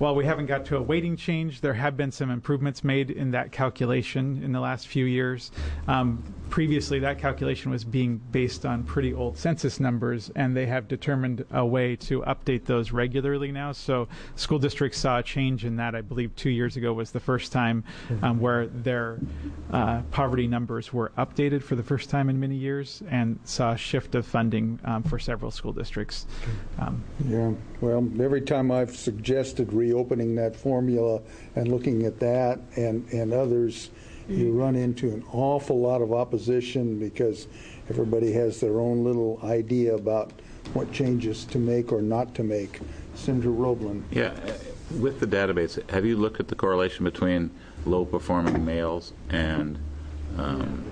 while we haven't got to a weighting change, there have been some improvements made in that calculation in the last few years. Um, previously, that calculation was being based on pretty old census numbers, and they have determined a way to update those regularly now. So school districts saw a change in that. I believe two years ago was the first time um, where their uh, poverty numbers were updated for the first time in many years, and saw a shift of funding um, for several school districts. Um, Yeah, well, every time I've suggested reopening that formula and looking at that and, and others, you run into an awful lot of opposition because everybody has their own little idea about what changes to make or not to make. Senator Roblin. Yeah, uh, with the database, have you looked at the correlation between low-performing males and um,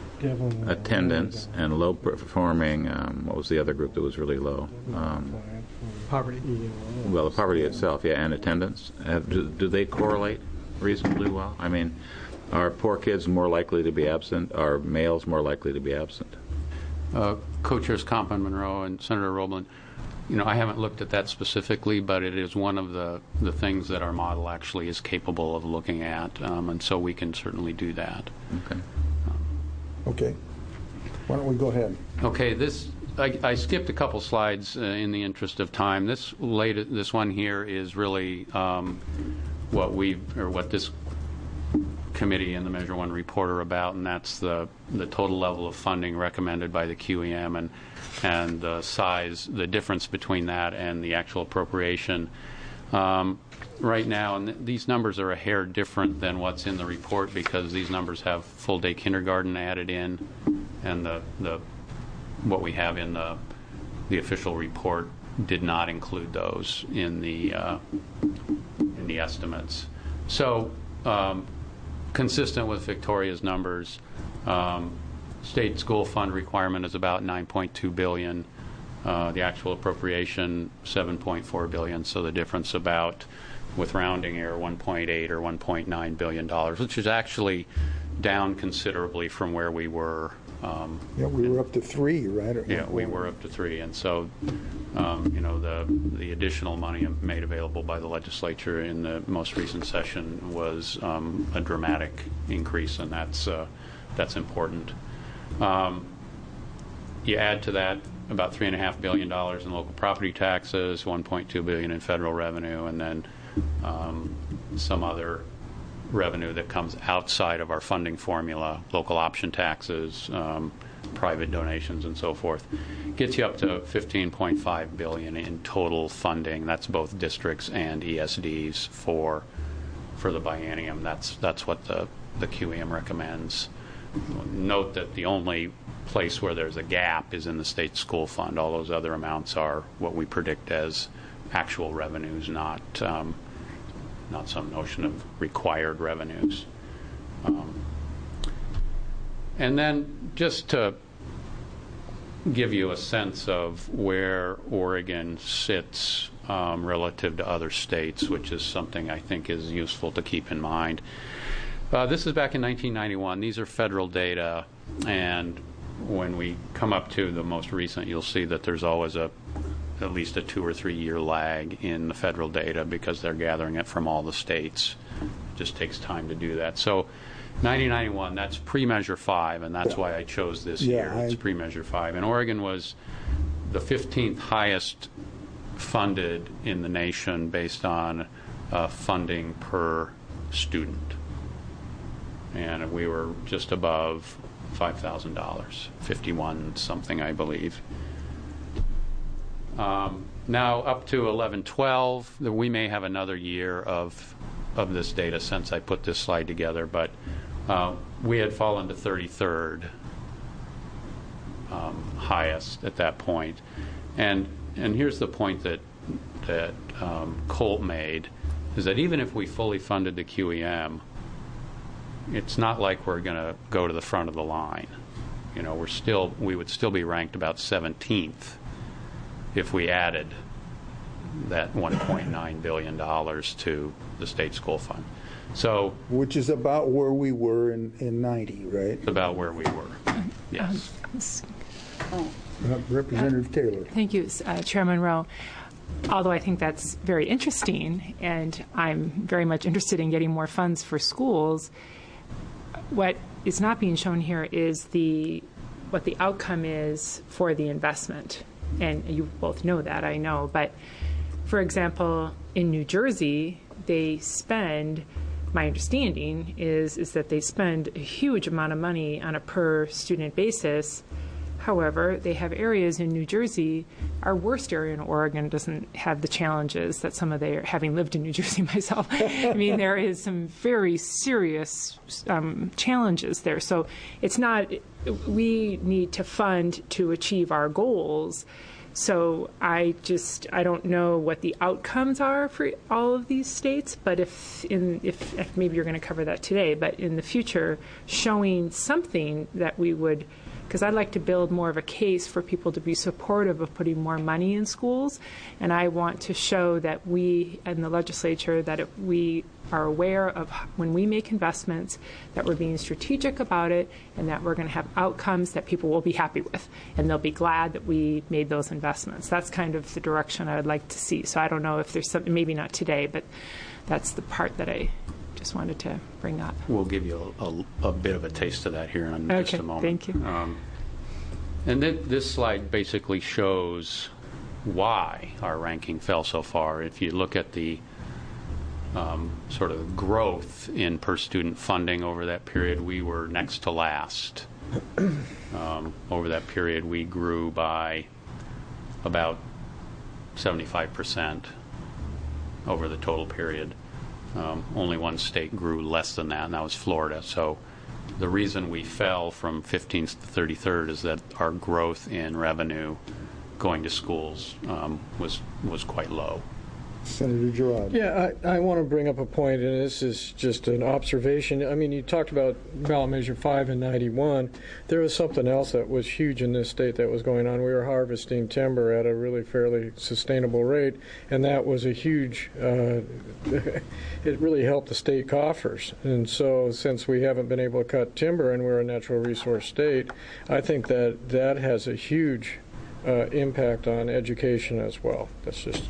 attendance and low-performing, um, what was the other group that was really low? Um, poverty. Well, the poverty itself, yeah, and attendance. Have, do, do they correlate reasonably well? I mean, are poor kids more likely to be absent? Are males more likely to be absent? Uh, Co-Chairs Comp and Monroe and Senator Roblin, you know, I haven't looked at that specifically, but it is one of the, the things that our model actually is capable of looking at, um, and so we can certainly do that. Okay. Okay. Why don't we go ahead? Okay, this I, I skipped a couple slides uh, in the interest of time. This latest, this one here is really um, what we or what this committee and the Measure One report are about, and that's the the total level of funding recommended by the Q E M and and the size, the difference between that and the actual appropriation. Um, right now, and th these numbers are a hair different than what's in the report because these numbers have full day kindergarten added in, and the the what we have in the the official report did not include those in the uh, in the estimates. So, um, consistent with Victoria's numbers, um, state school fund requirement is about nine point two billion dollars. Uh, the actual appropriation seven point four billion dollars. So the difference about, with rounding error, one point eight or one point nine billion dollars, which is actually down considerably from where we were. Um, Yeah, we were up to three, right? At yeah, one we point. were up to three, and so um, you know the the additional money made available by the legislature in the most recent session was um, a dramatic increase, and that's uh, that's important. Um, you add to that about three and a half billion dollars in local property taxes, one point two billion in federal revenue, and then um, some other revenue that comes outside of our funding formula, local option taxes, um, private donations, and so forth, gets you up to fifteen point five billion dollars in total funding. That's both districts and E S Ds for for the biennium. That's that's what the the Q E M recommends. Note that the only place where there's a gap is in the state school fund. All those other amounts are what we predict as actual revenues, not um, not some notion of required revenues. Um, and then just to give you a sense of where Oregon sits um, relative to other states, which is something I think is useful to keep in mind. Uh, this is back in nineteen ninety-one. These are federal data, and when we come up to the most recent, you'll see that there's always a at least a two or three year lag in the federal data because they're gathering it from all the states. It just takes time to do that. So nineteen ninety-one, that's pre-Measure five, and that's why I chose this Yeah, year. I- It's pre-Measure five. And Oregon was the fifteenth highest funded in the nation based on uh, funding per student. And we were just above five thousand dollars, fifty-one something, I believe. Um, now up to eleven twelve, we may have another year of of this data since I put this slide together, but uh, we had fallen to thirty-third um, highest at that point. And and here's the point that that um, Colt made, is that even if we fully funded the Q E M, it's not like we're going to go to the front of the line. You know, we're still we would still be ranked about seventeenth if we added that one point nine billion dollars to the state school fund. So, Which is about where we were in, in ninety, right? about where we were. Yes. Uh, Representative Taylor. Thank you, uh, Chair Monroe. although I think that's very interesting, and I'm very much interested in getting more funds for schools, what is not being shown here is the what the outcome is for the investment. And you both know that, I know. But, for example, in New Jersey, they spend, my understanding is, is that they spend a huge amount of money on a per-student basis. However, they have areas in New Jersey, our worst area in Oregon doesn't have the challenges that some of their, having lived in New Jersey myself, I mean, there is some very serious um, challenges there. So it's not, we need to fund to achieve our goals. So I just, I don't know what the outcomes are for all of these states, but if, in, if, if maybe you're going to cover that today, but in the future, showing something that we would, because I'd like to build more of a case for people to be supportive of putting more money in schools, and I want to show that we in the legislature, that it, we are aware of when we make investments, that we're being strategic about it, and that we're going to have outcomes that people will be happy with, and they'll be glad that we made those investments. That's kind of the direction I would like to see. So I don't know if there's something, maybe not today, but that's the part that I just wanted to bring up. We'll give you a, a, a bit of a taste of that here in okay, just a moment. Thank you. Um, and th this slide basically shows why our ranking fell so far. If you look at the um, sort of growth in per student funding over that period, we were next to last. Um, over that period, we grew by about seventy-five percent over the total period. Um, only one state grew less than that, and that was Florida. So the reason we fell from fifteenth to thirty-third is that our growth in revenue going to schools um, was was quite low. Senator Girard. Yeah, I, I want to bring up a point, and this is just an observation. I mean, you talked about ballot measure five in ninety-one. There was something else that was huge in this state that was going on. We were harvesting timber at a really fairly sustainable rate, and that was a huge, uh, it really helped the state coffers. And so since we haven't been able to cut timber and we're a natural resource state, I think that that has a huge uh, impact on education as well. That's just...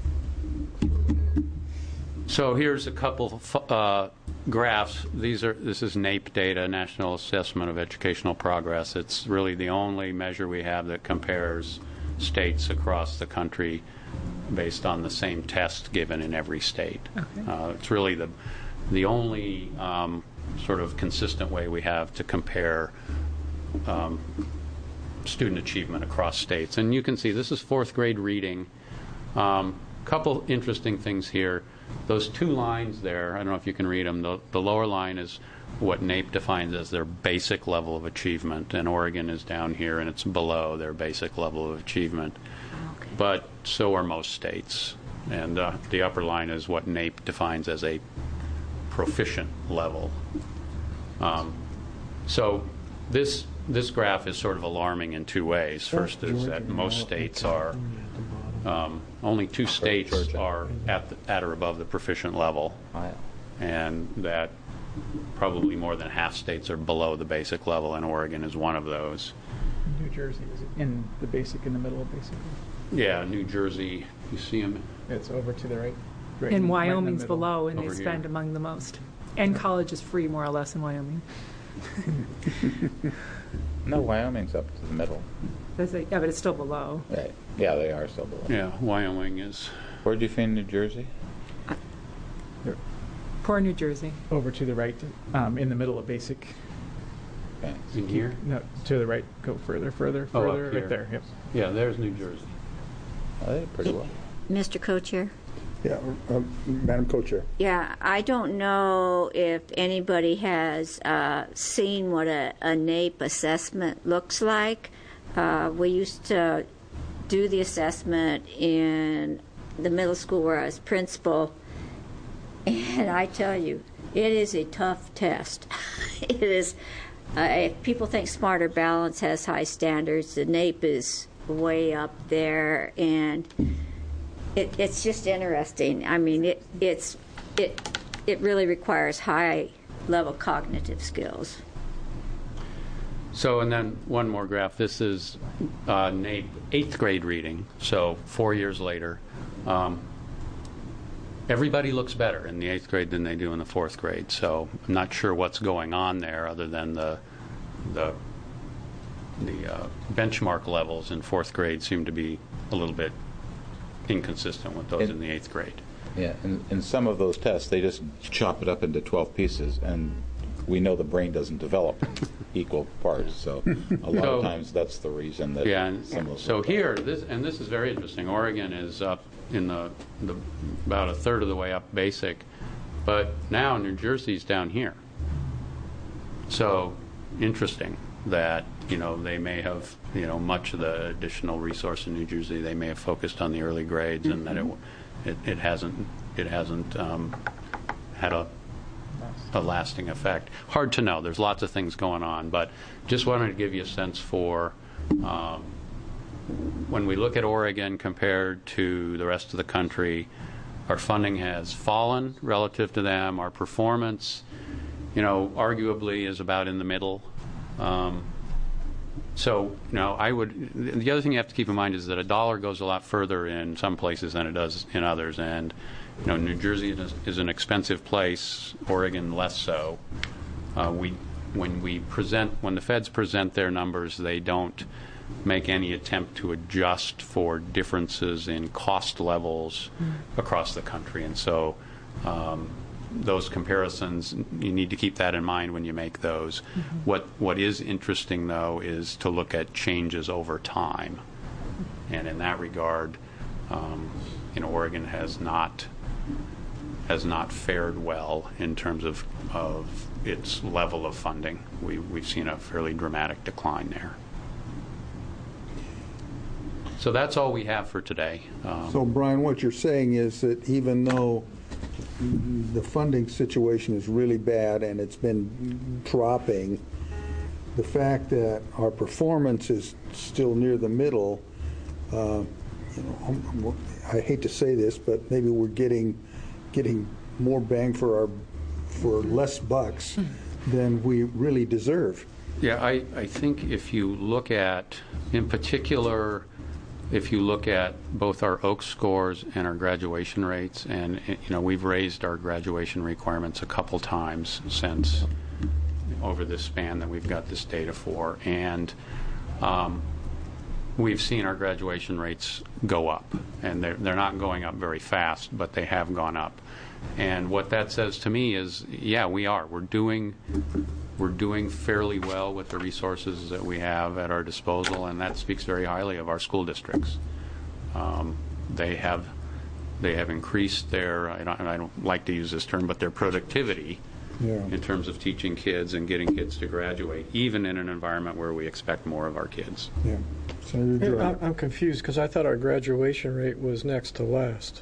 So here's a couple uh, graphs. These are this is NAEP data, National Assessment of Educational Progress. It's really the only measure we have that compares states across the country based on the same test given in every state. Okay. Uh, it's really the the only um, sort of consistent way we have to compare um, student achievement across states. And you can see this is fourth grade reading. Um, couple interesting things here. Those two lines there, I don't know if you can read them. The, the lower line is what NAEP defines as their basic level of achievement, and Oregon is down here, and it's below their basic level of achievement. Okay. But so are most states. And uh, the upper line is what NAEP defines as a proficient level. Um, so this this graph is sort of alarming in two ways. First is that most states are Um, only two states are at, the, at or above the proficient level, and that probably more than half states are below the basic level, and Oregon is one of those. New Jersey is in the basic, in the middle of basic. Yeah, New Jersey, you see them? It's over to the right. right and in, Wyoming's right below, and Over they spend here. among the most. And college is free, more or less, in Wyoming. No, Wyoming's up to the middle. That's a, yeah, but it's still below. Right. Yeah, they are still below. Yeah, Wyoming is. Where'd you find New Jersey? Poor New Jersey. Over to the right, um, in the middle of basic. Okay. In here? No, to the right. Go further, further, Oh, further. up here. Right there. Yep. Yeah, there's New Jersey. Oh, they did pretty well. Mister Co-Chair? Yeah, uh, Madam Co-Chair. Yeah, I don't know if anybody has uh, seen what a, a NAEP assessment looks like. Uh, we used to do the assessment in the middle school where I was principal, and I tell you, it is a tough test. It is. Uh, if people think Smarter Balance has high standards, the NAEP is way up there, and it, it's just interesting. I mean, it it's it it really requires high level cognitive skills. So, and then one more graph. This is uh, NAEP eighth grade reading. So four years later, Um, everybody looks better in the eighth grade than they do in the fourth grade, so I'm not sure what's going on there other than the the the uh, benchmark levels in fourth grade seem to be a little bit inconsistent with those It, in the eighth grade. Yeah, and in some of those tests, they just chop it up into twelve pieces, and we know the brain doesn't develop equal parts. So a lot So- of times that's the reason that Yeah, and some of those so look here, this and this is very interesting. Oregon is up in the, the about a third of the way up basic, but now New Jersey's down here. So interesting that, you know, they may have, you know, much of the additional resource in New Jersey, they may have focused on the early grades, and that it it, it hasn't it hasn't um, had a a lasting effect. Hard to know. There's lots of things going on, but just wanted to give you a sense for um, when we look at Oregon compared to the rest of the country, our funding has fallen relative to them. Our performance, you know, arguably is about in the middle. Um, so, you know, I would, the other thing you have to keep in mind is that a dollar goes a lot further in some places than it does in others. And, you know, New Jersey is, is an expensive place, Oregon less so. Uh, we, when we present, when the feds present their numbers, they don't make any attempt to adjust for differences in cost levels mm. across the country. And so um, those comparisons, you need to keep that in mind when you make those. Mm-hmm. What What is interesting, though, is to look at changes over time. And in that regard, um, you know, Oregon has not has not fared well in terms of, of its level of funding. We, we've seen a fairly dramatic decline there. So that's all we have for today. Um, So, Brian, what you're saying is that even though the funding situation is really bad and it's been dropping, the fact that our performance is still near the middle, uh, you know, I'm, I'm, I hate to say this, but maybe we're getting getting more bang for our for less bucks than we really deserve. yeah, I, I think if you look at, in particular, if you look at both our O A C scores and our graduation rates, and you know, we've raised our graduation requirements a couple times since over this span that we've got this data for, and um, we've seen our graduation rates go up, and they're, they're not going up very fast, but they have gone up. And what that says to me is, yeah, we are. We're doing we're doing fairly well with the resources that we have at our disposal, and that speaks very highly of our school districts. Um, they have they have increased their, I don't, I don't like to use this term, but their productivity Yeah. in terms of teaching kids and getting kids to graduate, even in an environment where we expect more of our kids. Yeah. Senator I'm, Dry. I'm confused because I thought our graduation rate was next to last.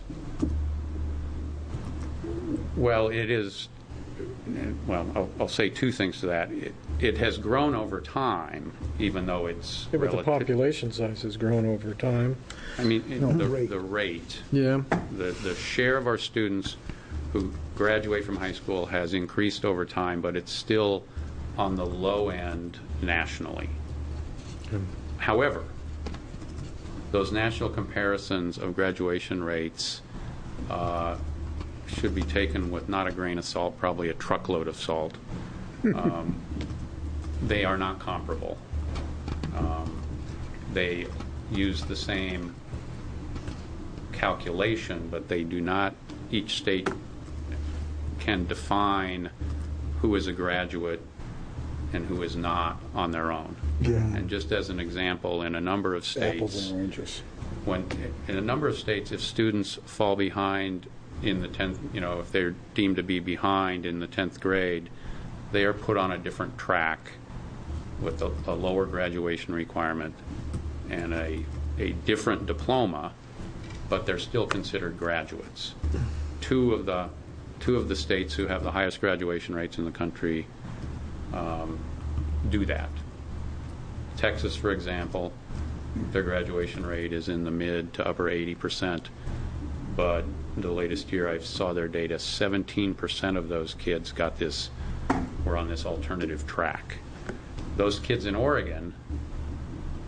Well, it is, well, I'll, I'll say two things to that. It, it has grown over time, even though it's Yeah, but the relative- population size has grown over time. I mean, it- No, the, rate. the rate, Yeah. the, the share of our students who graduate from high school has increased over time, but it's still on the low end nationally. However, those national comparisons of graduation rates uh, should be taken with not a grain of salt, probably a truckload of salt. Um, they are not comparable. Um, they use the same calculation, but they do not, each state can define who is a graduate and who is not on their own. Yeah. And just as an example, in a number of Apples states, and oranges. when in a number of states, if students fall behind in the tenth, you know, if they're deemed to be behind in the tenth grade, they are put on a different track with a, a lower graduation requirement and a a different diploma, but they're still considered graduates. Two of the two of the states who have the highest graduation rates in the country um, do that. Texas, for example, their graduation rate is in the mid to upper eighty percent, but the latest year I saw their data, seventeen percent of those kids got this, were on this alternative track. Those kids in Oregon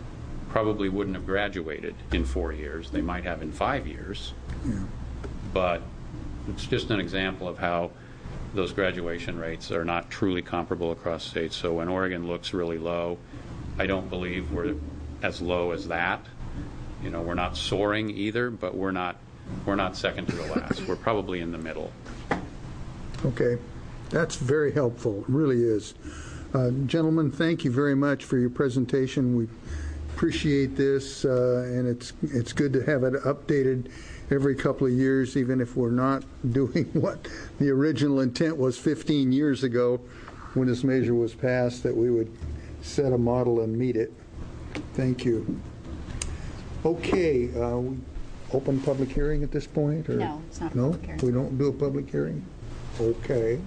probably wouldn't have graduated in four years. They might have in five years. Yeah. But it's just an example of how those graduation rates are not truly comparable across states. So when Oregon looks really low, I don't believe we're as low as that. You know, we're not soaring either, but we're not we're not second to the last. We're probably in the middle. Okay. That's very helpful. It really is. Uh, gentlemen, thank you very much for your presentation. We appreciate this, uh, and it's it's good to have it updated every couple of years, even if we're not doing what the original intent was fifteen years ago when this measure was passed, that we would set a model and meet it. Thank you. Okay, uh, we open public hearing at this point? Or? No, it's not a No? public hearing. We don't do a public hearing? Okay.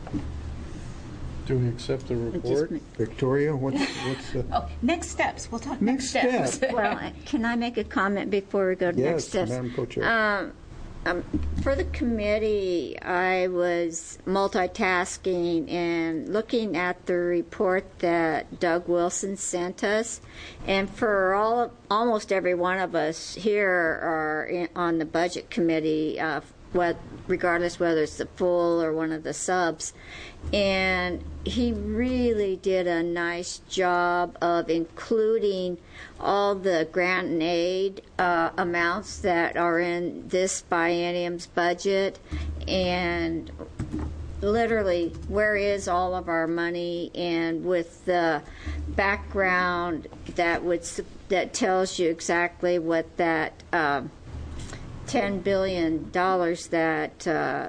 Do we accept the Just report? ma- Victoria, what's, what's the... Oh, next steps. We'll talk Next next, step. Well, can I make a comment before we go to next Yes, steps? Madam Co-Chair. Um, um, for the committee, I was multitasking and looking at the report that Doug Wilson sent us, and for all of, almost every one of us here are in, on the budget committee, uh, what, regardless whether it's the full or one of the subs, and he really did a nice job of including all the grant and aid uh, amounts that are in this biennium's budget, and literally where is all of our money, and with the background that would that tells you exactly what that uh, ten billion dollars that uh,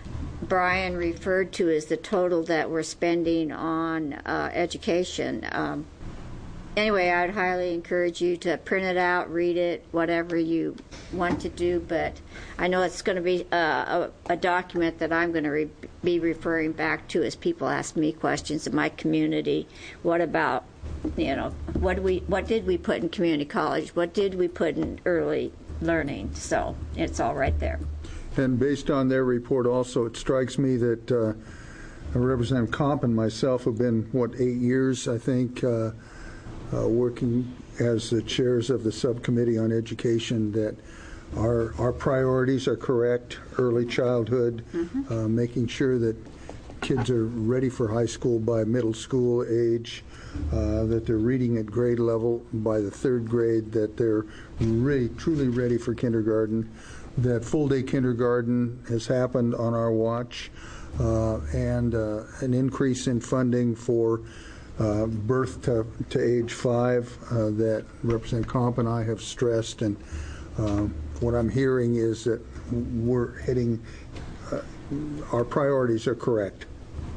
Brian referred to as the total that we're spending on uh, education. Um, anyway, I'd highly encourage you to print it out, read it, whatever you want to do, but I know it's going to be uh, a, a document that I'm going to re- be referring back to as people ask me questions in my community. What about, you know, what do we, what did we put in community college? What did we put in early learning? So it's all right there. And based on their report also, it strikes me that uh, Representative Comp and myself have been, what, eight years, I think, uh, uh, working as the chairs of the subcommittee on education, that our, our priorities are correct, early childhood, mm-hmm. uh, making sure that kids are ready for high school by middle school age, uh, that they're reading at grade level by the third grade, that they're really, truly ready for kindergarten, that full-day kindergarten has happened on our watch, uh, and uh, an increase in funding for uh, birth to, to age five uh, that Representative Comp and I have stressed. And uh, what I'm hearing is that we're hitting, uh, our priorities are correct.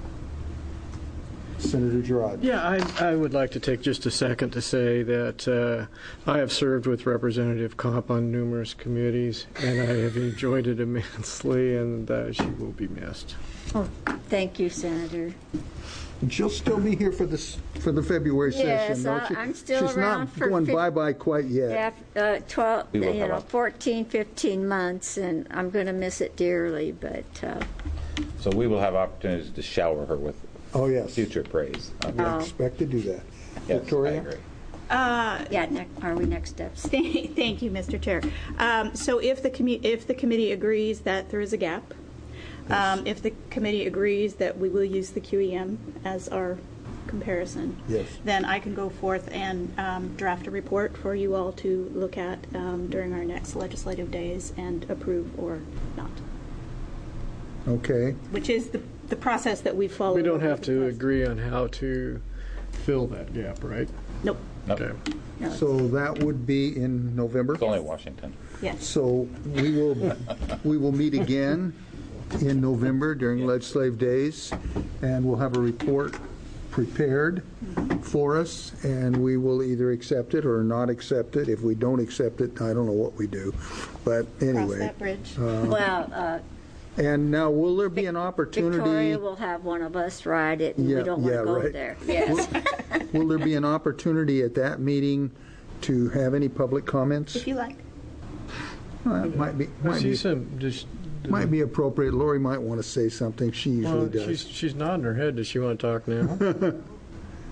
Senator Girard. Yeah, I, I would like to take just a second to say that uh, I have served with Representative Kopp on numerous committees, and I have enjoyed it immensely, and uh, she will be missed. Oh, thank you, Senator. And she'll still be here for this for the February Yes, session. I- Don't you? I'm still She's around not for going fif- bye-bye quite yet. Yeah, uh, twelve, We will you have know, a- fourteen, fifteen months, and I'm going to miss it dearly, but uh, So we will have opportunities to shower her with Oh, yes. future praise. We Oh. expect to do that. Yes, Victoria? I agree. Uh, yeah, ne- are we next steps? Thank thank you, Mister Chair. Um, So if the commu- if the committee agrees that there is a gap, um, if the committee agrees that we will use the Q E M as our comparison, Yes. then I can go forth and um, draft a report for you all to look at um, during our next legislative days and approve or not, Okay. which is the, the process that we follow. We don't over have the to past- agree on how to fill that gap, right? Nope. Nope. Okay. No, So that would be in November? It's only Washington. Yes. So we will, we will meet again in November during legislative days, and we'll have a report prepared for us, and we will either accept it or not accept it. If we don't accept it, I don't know what we do. But Cross anyway. that bridge. well, uh, And now, will there be an opportunity? Victoria will have one of us ride it, and Yeah, we don't want yeah, to go right. there. Yes. Will there be an opportunity at that meeting to have any public comments? If you like. Well, that might be, I might see be, some, just, might be appropriate. Lori might want to say something. She usually well, does. she's, she's nodding her head. Does she want to talk now?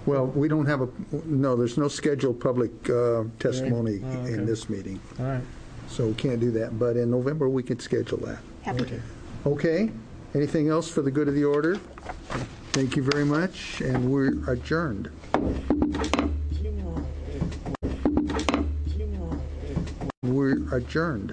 Well, we don't have a, no, there's no scheduled public uh, testimony Oh, okay. in this meeting, All right. so we can't do that. But in November, we could schedule that. Happy to. Okay? Anything else for the good of the order? Thank you very much, and we're adjourned. We're adjourned.